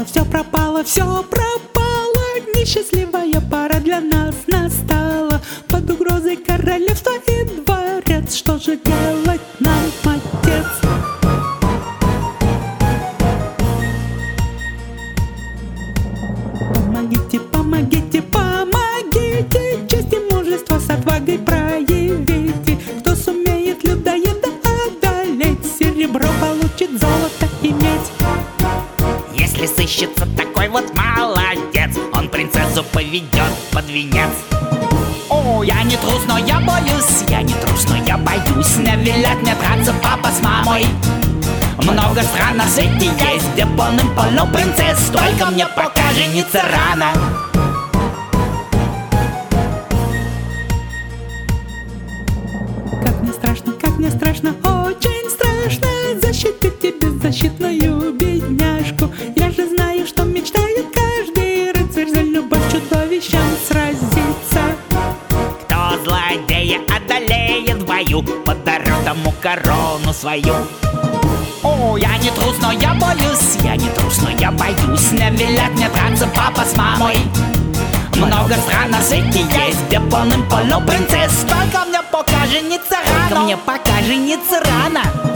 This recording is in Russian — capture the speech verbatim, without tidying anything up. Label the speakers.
Speaker 1: все пропало, все пропало. Несчастливая пора для нас настала. Под угрозой королевства и дворец. Что же делать нам, отец? Помогите, помогите, помогите. Честь и мужество с отвагой проявите. Кто сумеет людоеда одолеть, серебро получит, золото и медь.
Speaker 2: Если сыщется такой вот молодец, он принцессу поведет под венец. О, я не трус, но я боюсь, я не трус, но я боюсь. Не велят мне драться папа с мамой. Много стран на свете есть, где полным-полно принцесс. Только мне пока жениться рано.
Speaker 1: Как мне страшно, как мне страшно, очень страшно защитить тебе защитную бедняжку. Я же знаю, что мечтает каждый рыцарь за любовь чудовищем сразиться.
Speaker 2: Кто злодея одолеет в бою, подарю тому корону свою. О, я не трус, но я боюсь, я не трус, но я боюсь. Не велят мне драться папа с мамой. Много стран на свете есть, где полным-полно принцесс. Только мне пока жениться рано. Только мне пока жениться рано.